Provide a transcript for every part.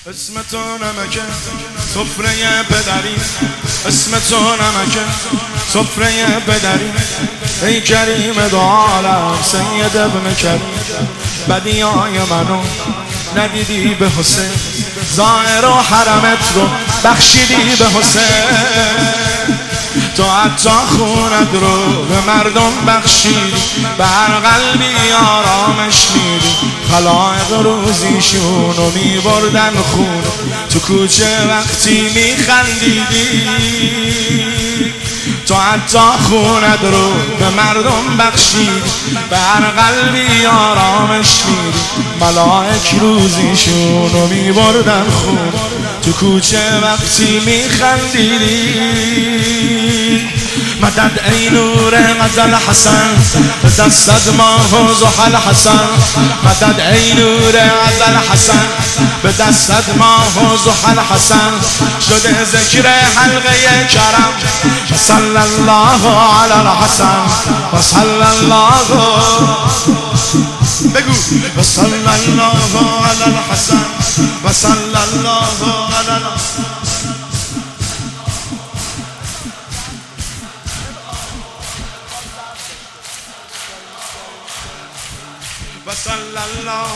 اسم تو نمکه سفره پدری، اسم تو نمکه سفره پدری. ای کریم دو عالم سید ابن کریم، بدیای منو ندیدی به حسین، ظاهر و حرمت رو بخشیدی به حسین. تو حتی خونت رو به مردم بخشیدی، به هر قلبی آرامش میدی. خلائق روزیشونو میبردن خون، تو کوچه وقتی میخندیدی. تو حتی خونت رو به مردم بخشیدی، به هر قلبی آرامش میدی. ملائک روزیشونو میبردن خون، تو کوچه وقتی میخندیدی. مدد ای نور غزل حسن، به دستت ماه و زحل حسن. مدد ای نور غزل حسن، به دستت ماه و زحل حسن. شده ذکر حلقه کرم، صلی الله علی الحسن و صلی الله بگو و صلی الله علی الحسن و صلی الله علی الحسن. و صلی الله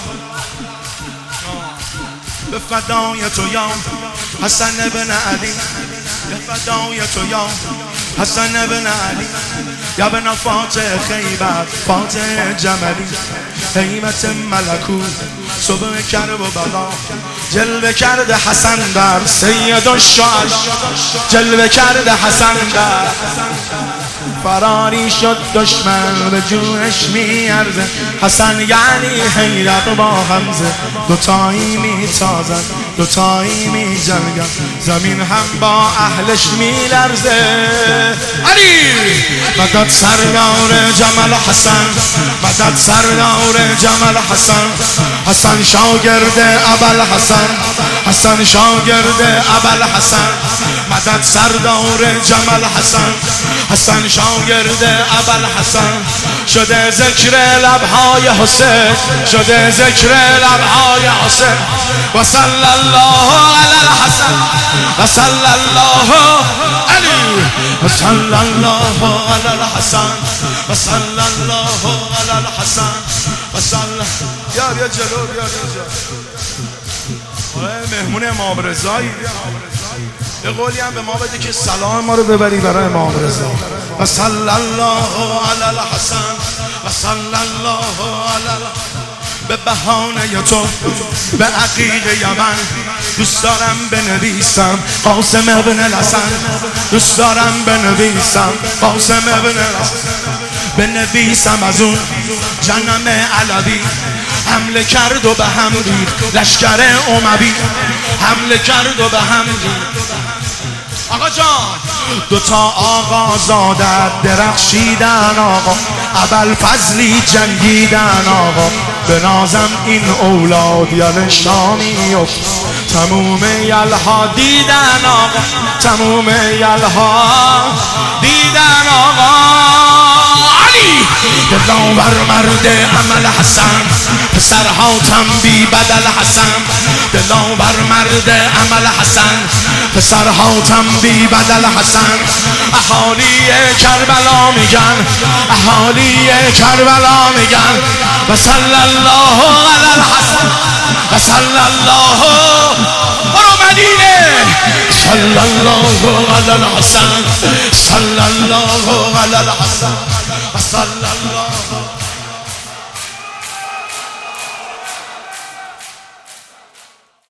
به فدای تو یا حسن ابن علی، به فدای تو یا حسن ابن علی. یا بنا فاتح خیبر فاتح جملی، حیمت ملکوت صبح کرب و بلا. جلوه کرده حسن در سید الشهدا، جلوه کرده حسن در. فراری شد دشمن به جونش میارزه، حسن یعنی حیدر با حمزه. دوتایی میتازن دوتایی میجنگن، زمین هم با اهلش میلرزه. علی مدد سردار جمال حسن، مدد سردار جمال حسن. حسن شاگرد ابوالحسن، حسن شاگرد ابوالحسن. مدد سردار جمال حسن، حسن شاگرد ابوالحسن. شده ذکر لبهای حسین، شده ذکر لبهای حسین. و صلی الله علی الحسن و صلی الله علی و صلی الله علی الحسن و صلی الله علی الحسن و صلی. بیا جلو بیا اینجا. مهمون امام رضایی، یه قولی هم به ما بده که سلام ما رو ببری برای امام رضا. و صلی الله علی الحسن و صلی الله علی الحسن. به بهانه تو به عقیق یمن دوست دارم بنویسم قاسم ابن الحسن، دوست دارم بنویسم قاسم ابن الحسن. بنویسم از اون جنم علوی، حمله کرد و به هم ریخت لشکر اموی، حمله کرد و به هم ریخت. آقا جان دوتا آقا زادت درخشیدن آقا، ابوالفضلی جنگیدن آقا. به نازم این اولاد یل شامی افت، تموم یلها دیدن آقا، تموم یلها دیدن آقا. علی دلاور مرد عمل حسن، پسرها تنبی بدل حسن. دلاور مرد عمل حسن، پسرها تنبی بدل حسن. اهالی کربلا میگن، اهالی کربلا میگن. و صلی الله علی الحسن و صلی الله برو مدینه. صلی الله علی الحسن صلی الله علی الحسن و صلی الله